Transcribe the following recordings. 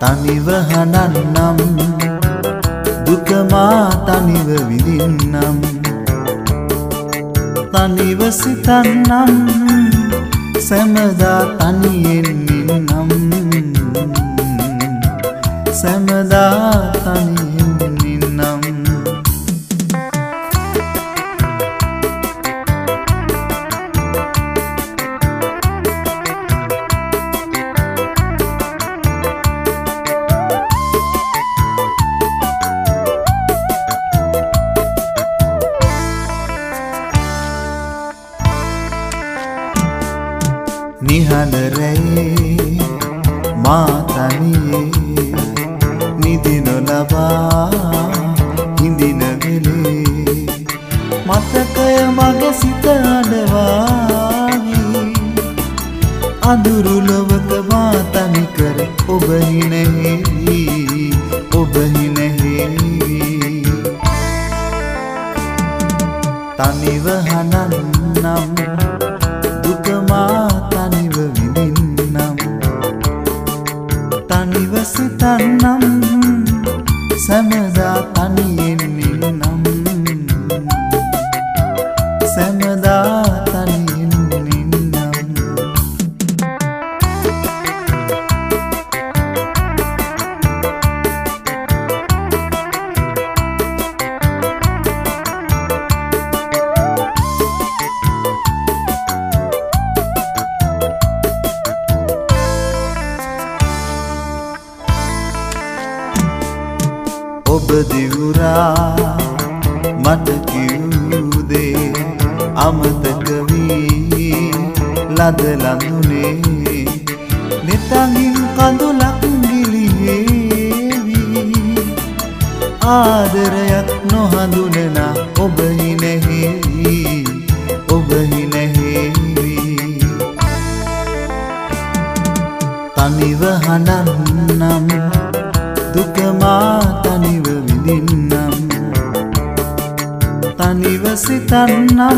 තනිව හඬන්නම් දුක මා තනිව විඳින්නම් තනිව සිතන්නම් සැමදා තනියෙන් ඉන්නම් සැමදා තනියෙන් ඉන්නම් නිහඬ රැයේ මා තනියේ නිදි නොලබා හිඳින වෙලේ මතකය මගේ සිත අඩවාවි අඳුරු ලොවක මා තනි කර ඔබ හිනෙහි ඔබ හිනෙහි තනිව හඬන්නම් දුක මා තනිව විඳින්නම් තනිව සිතන්නම් සැමදා තනියෙන් ඉන්නම් සැමදා තනියෙන් ඉන්නම් ඔබ දිවුරා මට කිව් දේ අමතක වී ලද ලඳුනේ නිතංගින් කඳුලක් ගිලිහෙවි ආදරයක් නොහඳුනන ඔබ හිනෙහි ඔබ හිනෙහි තනිව හඬන්නම් දුක මා තනිව විඳින්නම් තනිව සිතන්නම්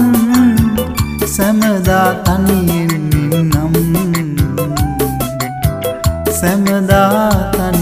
සැමදා තනියෙන් ඉන්නම් සැමදා